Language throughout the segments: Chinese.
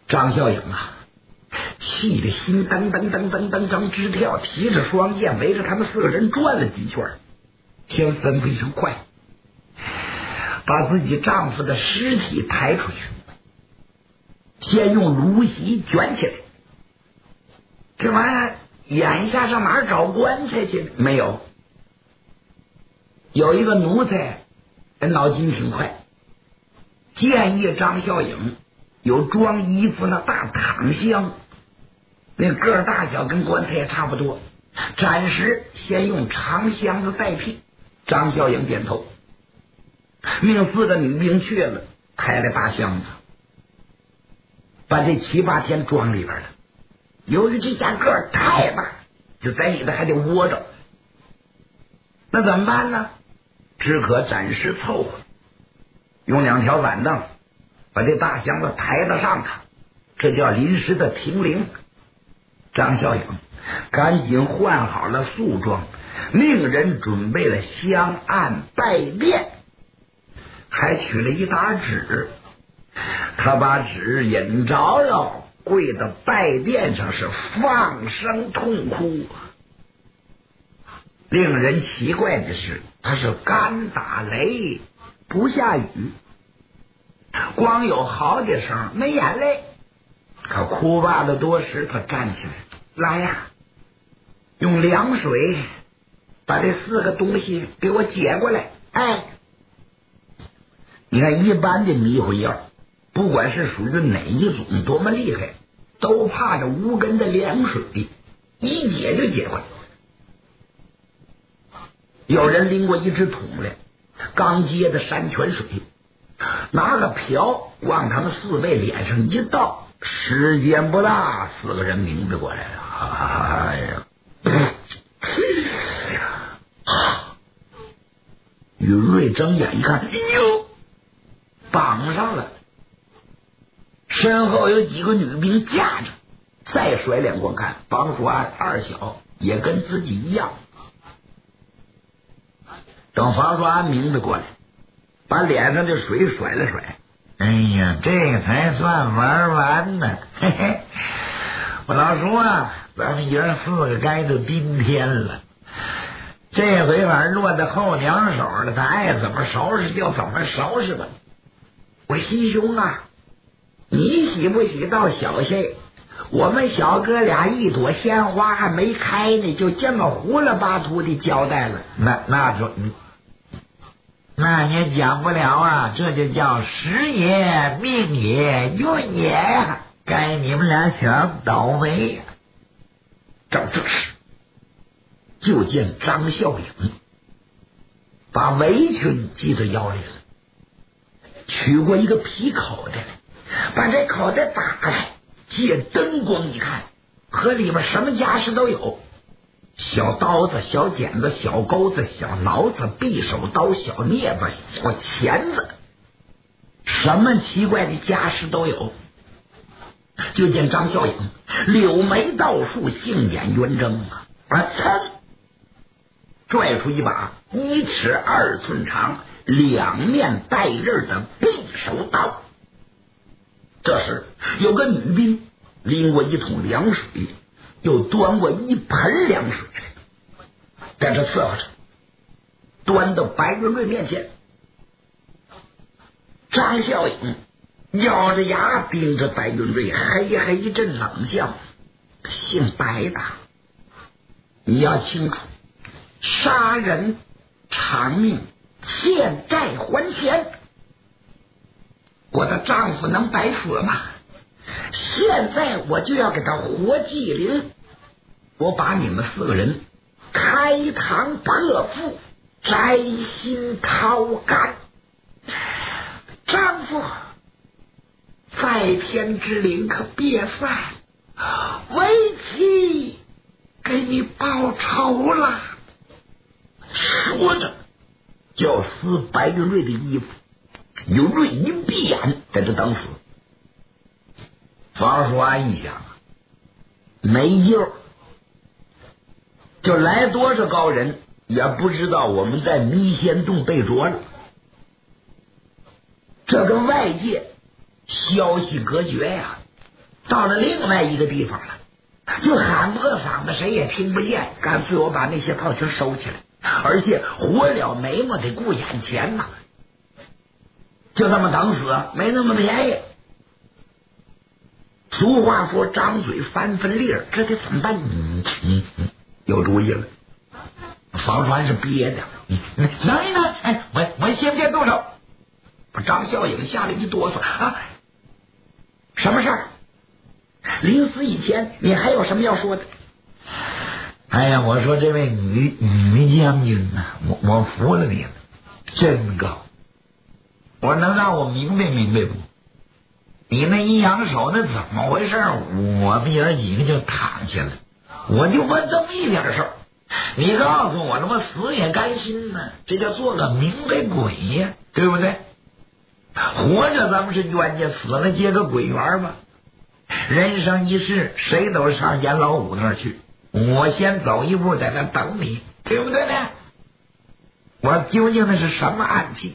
张孝颖啊，气得心噔噔噔噔噔噔直跳，提着双剑围着他们4个人转了几圈，先吩咐一声快，把自己丈夫的尸体抬出去，先用芦席卷起来。这玩意儿眼下上哪儿找棺材去？没有。有一个奴才脑筋挺快，建议张孝颖有装衣服那大躺箱，那个儿大小跟棺材也差不多，暂时先用长箱子代替。张孝颖点头，命4个女兵去了，抬了大箱子，把这7、8天装里边了。由于这家个儿太大，就在里头还得窝着，那怎么办呢？只可暂时凑合，用2条板凳把这大箱子抬到上头，这叫临时的停灵。张孝颖赶紧换好了素装，命人准备了香案拜殿，还取了一沓纸。他把纸引着了，跪到拜殿上是放声痛哭。令人奇怪的是，他是干打雷不下雨，光有嚎的声没眼泪。可哭罢了多时，他站起来，来呀，用凉水把这4个东西给我解过来。哎，你看一般的迷糊药，不管是属于哪一种多么厉害，都怕着无根的凉水，一解就解过来。有人拎过一只桶来，刚接的山泉水，拿个瓢往他们4位脸上一倒，时间不大，4个人明白过来了。哎呀，云瑞睁眼一看，哎呦，绑上了，身后有几个女兵架着，再甩脸光看，房叔安2小也跟自己一样。等房叔安明白过来，把脸上的水甩了甩，哎呀，这个才算玩完呢。嘿嘿，我老说啊，咱们爷4个该到今天了，这回反正落在后娘手了，他爱怎么收拾就怎么收拾吧。我西兄啊，你喜不喜到小些？我们小哥俩一朵鲜花还没开呢，就这么胡了巴涂的交代了。那也讲不了啊，这就叫时也命也运也呀，该你们俩想倒霉呀。正这时，就见张孝颖把围裙系到腰里了，取过一个皮口袋来，把这口袋打开，借灯光一看，和里面什么家什都有，小刀子、小剪子、小钩子、小挠子、匕首刀、小镊子、小钳子，什么奇怪的家什都有。就见张孝颖柳眉倒竖，杏眼圆睁拽出一把1尺2寸长、2面带刃的匕首刀。这时有个女兵拎过一桶凉水，又端过一盆凉水，在这伺候着，端到白云瑞面前。张孝颖咬着牙盯着白云瑞，嘿嘿一阵冷笑，姓白的，你要清楚，杀人偿命，欠债还钱，我的丈夫能白死吗？现在我就要给他活祭灵，我把你们4个人开膛破腹，摘心掏肝。丈夫在天之灵可别散，为妻给你报仇了。说着就撕白云瑞的衣服，有瑞一闭眼在这等死。房叔安一想，没救，就来多少高人也不知道我们在迷仙洞被捉了，这跟外界消息隔绝呀。 到了另外一个地方了，就喊破嗓子，谁也听不见。干脆我把那些套全收起来，而且活了眉毛得顾眼前呐，就这么等死，没那么便宜。俗话说张嘴翻分粒儿，这得怎么办？有主意了。房传是憋的，能一能，哎，我先别动手。张孝颖吓了一哆嗦啊！什么事儿？临死以前你还有什么要说的？哎呀，我说这位女将军呐，我服了你了，真高！我能让我明白明白不？你那一扬手那怎么回事？我们爷几个就躺下了。我就问这么一点事儿，你告诉我，他妈死也甘心呢？这叫做个明白鬼呀，对不对？活着咱们是冤家，死了接个鬼缘吧。人生一世，谁都上阎老五那儿去。我先走一步，在那等你，对不对呢？我究竟那是什么暗器？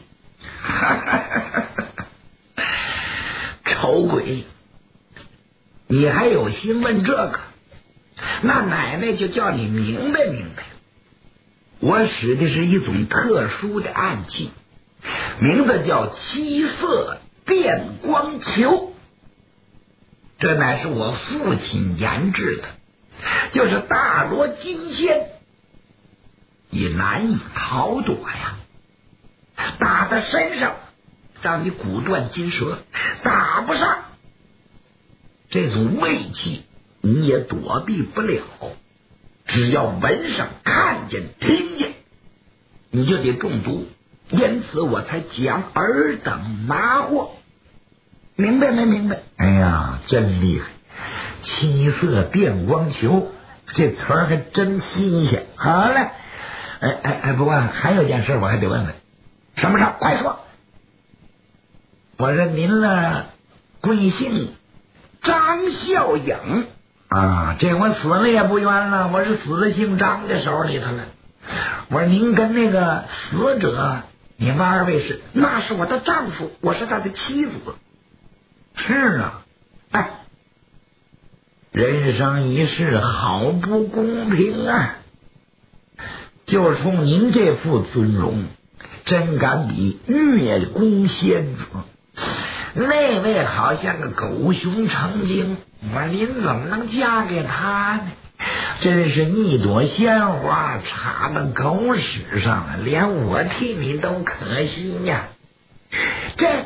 丑鬼，你还有心问这个？那奶奶就叫你明白明白。我使的是一种特殊的暗器，名字叫七色电光球，这乃是我父亲研制的，就是大罗金仙也难以逃躲呀。打在身上让你骨断筋折，打不上这种胃气你也躲避不了。只要闻上看见听见，你就得中毒，因此我才讲尔等拿货，明白没明白？哎呀，真厉害！七色电光球这词儿还真新鲜。好嘞，不过还有件事我还得问问。什么事？快说。我说您呢贵姓？张孝颖啊，这我死了也不冤了，我是死在姓张的手里头了。我说您跟那个死者，你们二位是？那是我的丈夫，我是他的妻子。是啊，哎，人生一世好不公平啊！就冲您这副尊容，真敢比月宫仙子。那位好像个狗熊成精，我说您怎么能嫁给他呢？真是一朵鲜花插到狗屎上了，连我替你都可惜呀。这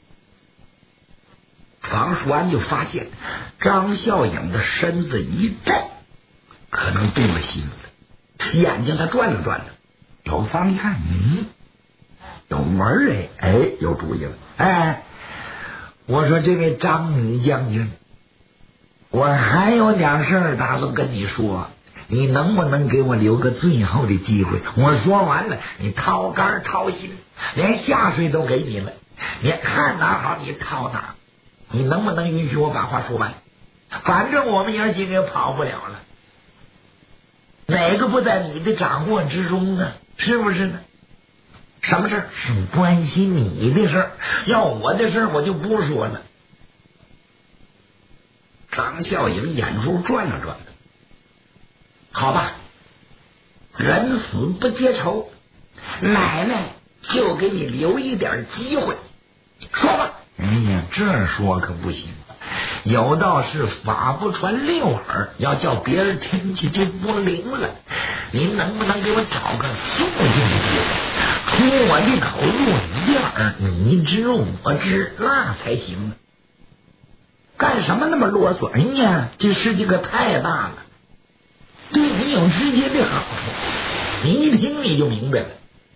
房叔安就发现张孝颖的身子一震，可能动了心思，眼睛他转了转了，有方一看，有门有主意了。我说这位张女将军，我还有点事儿打算跟你说，你能不能给我留个最后的机会？我说完了，你掏肝掏心，连下水都给你了，你看哪好你掏哪，你能不能允许我把话说完？反正我们爷几个也跑不了了，哪个不在你的掌握之中呢？是不是呢？什么事？是关心你的事，要我的事我就不说了。张孝颖眼珠转了转，好吧，人死不结仇，奶奶就给你留一点机会，说吧。哎呀，这说可不行，有道是法不传六耳，要叫别人听起就不灵了。您能不能给我找个肃静的地方，出我的口入你的耳，你知我知，那才行。干什么那么啰嗦？哎呀，这世界可太大了，对你有直接的好处，你一听你就明白了。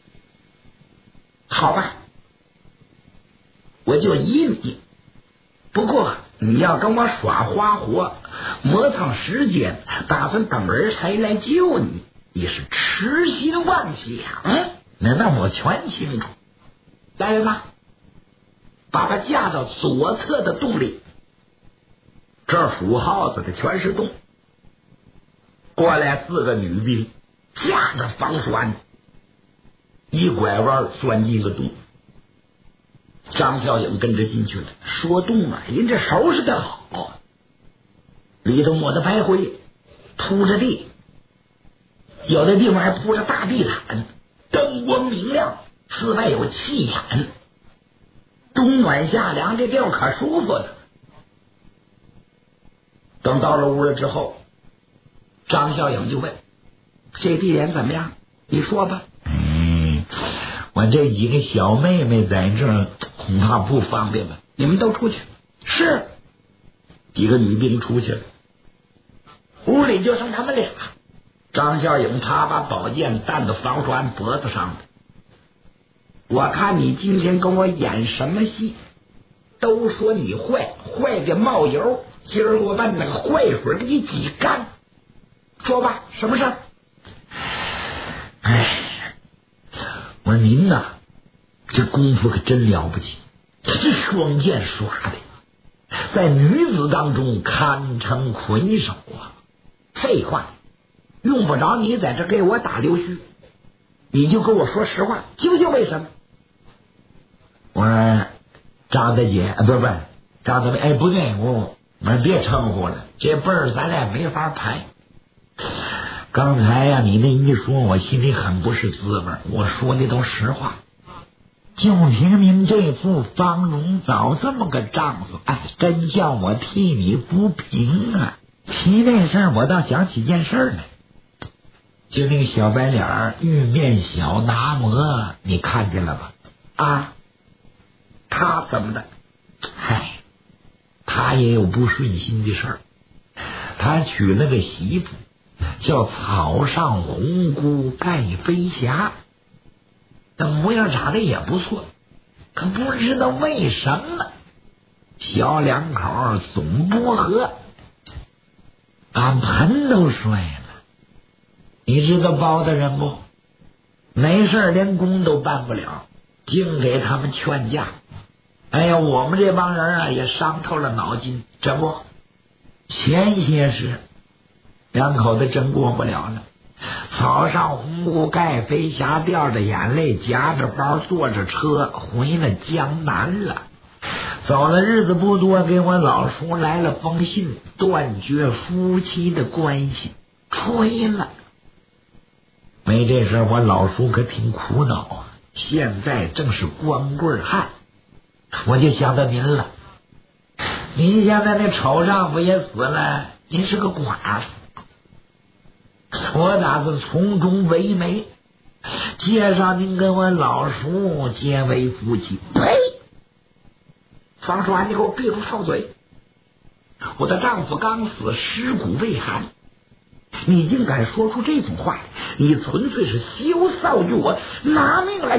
好吧，我就依你，不过你要跟我耍花活，磨蹭时间，打算等人才来救你，你是痴心妄想。那我全清楚。来人呐，把他架到左侧的洞里，这儿数耗子的全是洞。过来4个女兵，架着房栓，一拐弯钻进个洞。张孝颖跟着进去了，说洞啊，人这收拾的好， 里头抹的白灰，铺着地，有的地方还铺着大地毯，灯光明亮，四外有气眼，冬暖夏凉，这地方可舒服了。等到了屋了之后，张孝颖就问：“这地点怎么样？你说吧。” 我这几个小妹妹在这儿恐怕不方便吧？ 你们都出去。是。几个女兵出去了，屋里就剩他们俩。张孝颖他把宝剑担到房栓脖子上的。我看你今天跟我演什么戏？都说你坏，坏的冒油，今儿我把那个坏水给你挤干。说吧，什么事儿？ 我说您呐，这功夫可真了不起，这双剑耍的在女子当中堪称魁首啊！ 废话，用不着你在这给我打溜须，你就跟我说实话，究竟为什么？ 我说张大姐，不是张大妹，不对，我别称呼了，这辈儿咱俩没法排。刚才呀，你那一说，我心里很不是滋味。我说的都实话，就凭您这副芳容，找这么个丈夫，真叫我替你不平啊！提这事儿，我倒想起件事来，就那个小白脸玉面小达摩，你看见了吧？ 他怎么的？ 他也有不顺心的事儿。他娶了个媳妇，叫草上红姑盖飞霞，那模样长得也不错，可不知道为什么小两口总不和，俺盆都摔了。你知道包大人不？没事连工都办不了，净给他们劝架。我们这帮人啊也伤透了脑筋，这不前些时两口子真过不了了。草上红姑盖飞霞掉着眼泪，夹着包坐着车回了江南了。走了日子不多，给我老叔来了封信，断绝夫妻的关系，吹了。没这事我老叔可挺苦恼啊，现在正是光棍汉。我就想到您了，您现在那丑丈夫也死了，您是个寡妇，我打算从中为媒，介绍您跟我老叔结为夫妻。 呸！方栓，你给我闭住臭嘴！我的丈夫刚死，尸骨未寒，你竟敢说出这种话，你纯粹是羞臊于我，拿命来！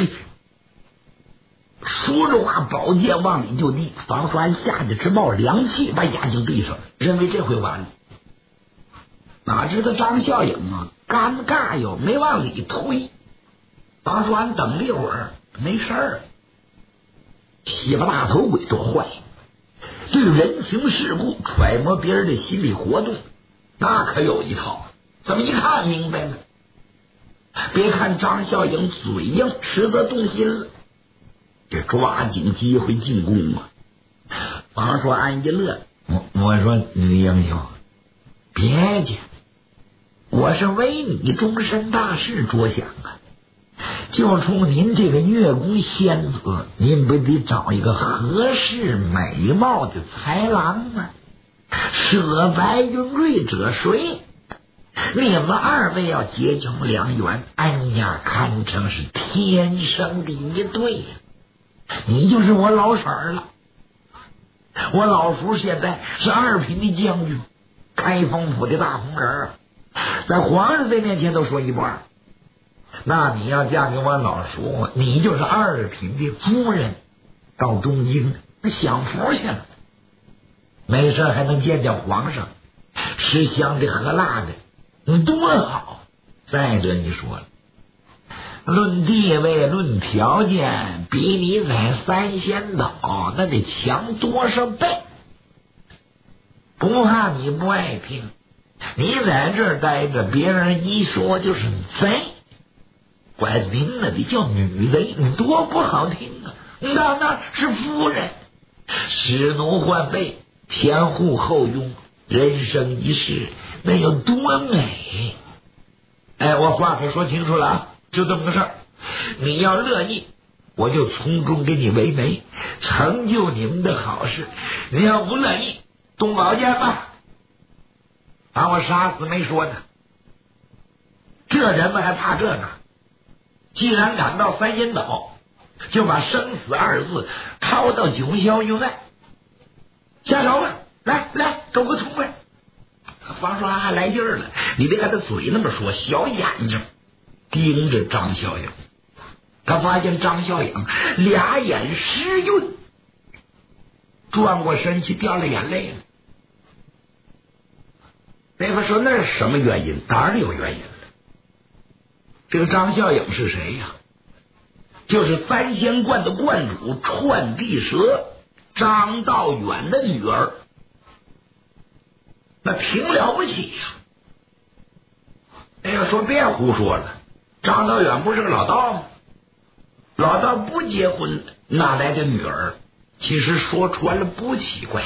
说着话，宝剑往里就递，方栓吓得直冒凉气，把眼睛闭上，认为这回完了。哪知道张孝颖尴尬又没往里推。方栓等了一会儿，没事儿。西巴大头鬼多坏，对人情世故揣摩别人的心理活动，那可有一套。怎么一看明白了？别看张孝颖嘴硬，实则动心了。这抓紧机会进攻啊！王说安一乐， 我说女英雄， 别介，我是为你终身大事着想啊！ 就冲您这个月宫仙子，您不得找一个合适美貌的才郎吗？舍白云瑞者谁？你们二位要结成良缘，堪称是天生的一对。你就是我老婶儿了。我老叔现在是2品的将军，开封府的大红人，在皇上在面前都说一不二。那你要嫁给我老叔，你就是2品的夫人，到东京享福去了，没事还能见见皇上，吃香的喝辣的，多好。再者你说了，论地位论条件，比你在三仙岛那得强多少倍。不怕你不爱听，你在这儿待着，别人一说就是贼，管您那得叫女贼，你多不好听啊！那是夫人，使奴换婢，前呼后拥， 人生一世那有多美？哎，我话可说清楚了啊，就这么个事儿。你要乐意，我就从中给你为媒，成就你们的好事。你要不乐意，动宝剑吧，把我杀死没说呢。这人们还怕这个？既然赶到三仙岛，就把生死二字抛到九霄云外。下手吧，来，给我个痛快！方说还来劲儿了，你别看他嘴那么说，小眼睛盯着张孝颖。他发现张孝颖俩眼湿润，转过身去掉了眼泪了。那个说那是什么原因？当然有原因了。这个张孝颖是谁呀？就是三仙观的观主串地蛇张道远的女儿。那挺了不起呀！那个说别胡说了，张道远不是个老道吗？老道不结婚哪来的女儿？其实说穿了不奇怪。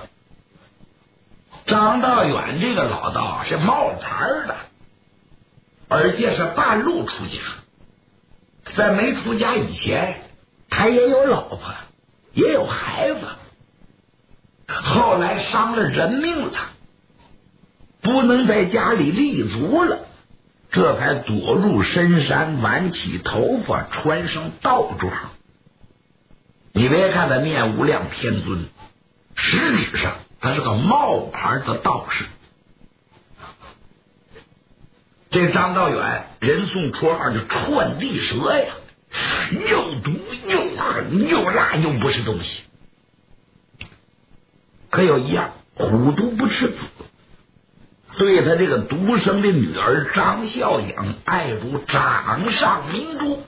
张道远这个老道是冒牌的，而且是半路出家。在没出家以前，他也有老婆，也有孩子。后来伤了人命了，不能在家里立足了，这才躲入深山，挽起头发，穿上道装。你别看他念无量天尊，实质上他是个冒牌的道士。这张道远人送绰号就串地蛇呀，又毒又狠又辣又不是东西。可有一样，虎毒不吃子。对他这个独生的女儿张孝颖爱如掌上明珠。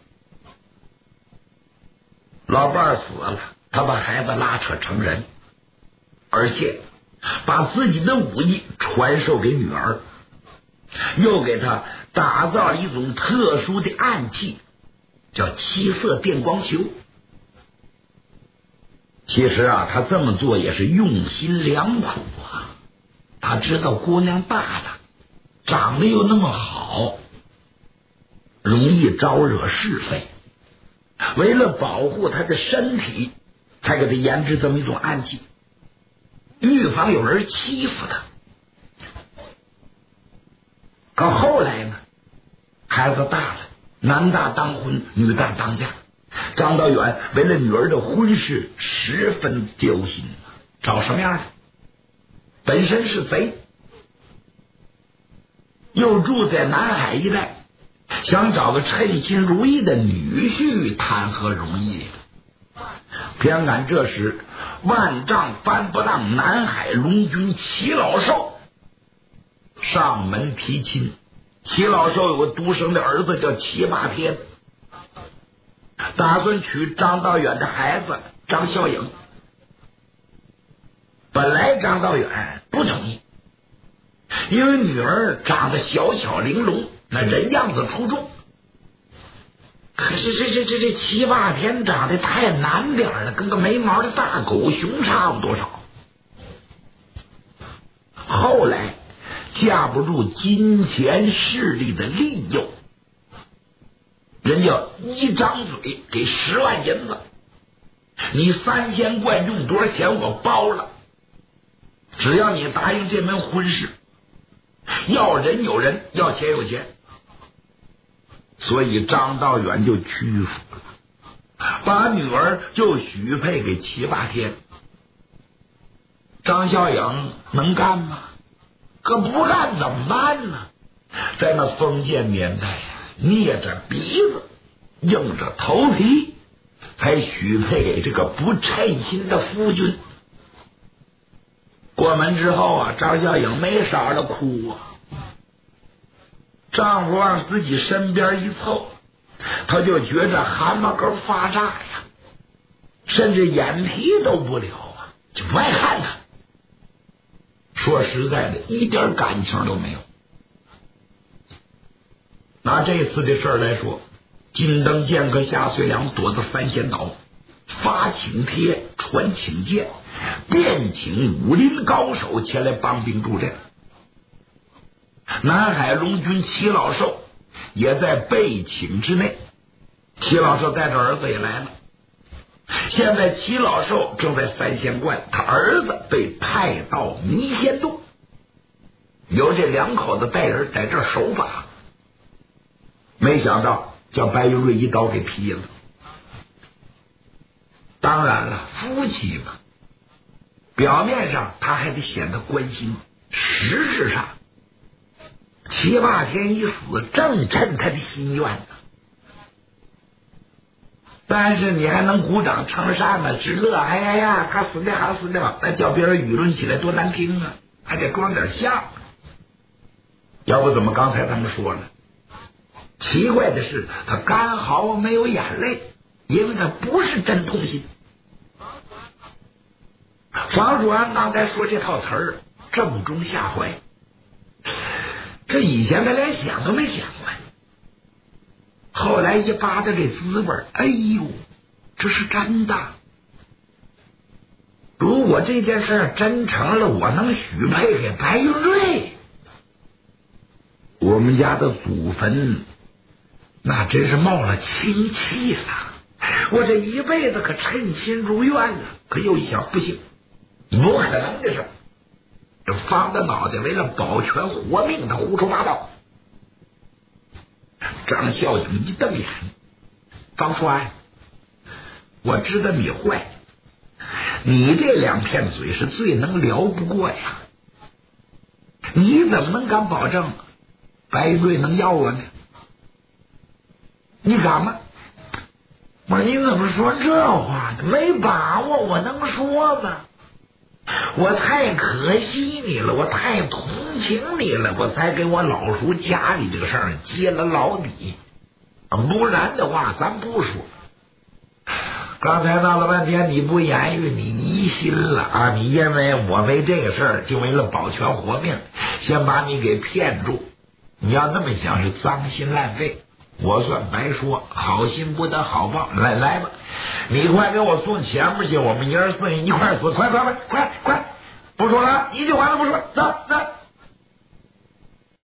老伴死了，他把孩子拉扯成人，而且把自己的武艺传授给女儿，又给他打造了一种特殊的暗器，叫七色电光球。其实啊，他这么做也是用心良苦啊。他知道姑娘大了，长得又那么好，容易招惹是非，为了保护她的身体，才给她研制这么一种暗器，预防有人欺负她。可后来呢，孩子大了，男大当婚，女大当嫁。张道远为了女儿的婚事十分揪心，找什么样的？本身是贼，又住在南海一带，想找个称心如意的女婿，谈何容易？偏赶这时万丈帆不浪南海龙君齐老寿上门提亲。齐老寿有个独生的儿子叫齐霸天，打算娶张道远的孩子张孝颖。本来张道远不同意，因为女儿长得小巧玲珑，那人样子出众。可是这齐霸天长得太难点了，跟个没毛的大狗熊差不多少。后来架不住金钱势力的利诱，人家一张嘴给10万银子，你三仙观用多少钱我包了，只要你答应这门婚事，要人有人，要钱有钱。所以张道远就屈服了，把女儿就许配给齐霸天。张孝颖能干吗？可不干怎么办呢？在那封建年代呀，捏着鼻子硬着头皮才许配给这个不称心的夫君。过门之后啊，张孝颖没少的哭啊。丈夫往自己身边一凑，他就觉着汗毛根发炸呀，甚至眼皮都不了啊，就不爱看他。说实在的，一点感情都没有。拿这次的事儿来说，金灯剑客夏遂良躲到三仙岛， 发请帖，传请柬，便请武林高手前来帮兵助阵。南海龙军齐老寿也在被请之内，齐老寿带着儿子也来了。现在齐老寿正在三仙观，他儿子被派到弥仙洞，由这两口子带人在这儿守法。没想到叫白云瑞一刀给劈了。当然了，夫妻嘛，表面上他还得显得关心，实质上齐霸天一死，正趁他的心愿呢。但是你还能鼓掌称善呢，直乐，哎呀呀，他死的好，死的好，那叫别人舆论起来多难听啊，还得装点像。要不怎么刚才他们说了？奇怪的是，他干嚎没有眼泪，因为他不是真痛心。房主安刚才说这套词儿，正中下怀。这以前他连想都没想过，后来一扒的这滋味，哎呦，这是真的。如果这件事真成了，我能许配给白云瑞，我们家的祖坟那真是冒了清气了，我这一辈子可称心如愿了。可又一想，不行，不可能的事，这方的脑袋为了保全活命，他胡说八道。张孝景一瞪眼，方川，我知道你坏，你这两片嘴是最能聊不过呀，你怎么能敢保证白云瑞能要我呢？你敢吗？我说你怎么说这话呢？没把握，我能说吗？我太可惜你了，我太同情你了，我才给我老叔家里这个事儿揭了老底，不然的话咱不说。刚才闹了半天你不言语，你疑心了啊！你因为我为这个事儿，就为了保全活命，先把你给骗住。你要那么想是脏心烂肺，我算白说，好心不得好报。来吧，你快给我送前面去，我们爷儿四一块死，快，不说了，一句话都不说，走。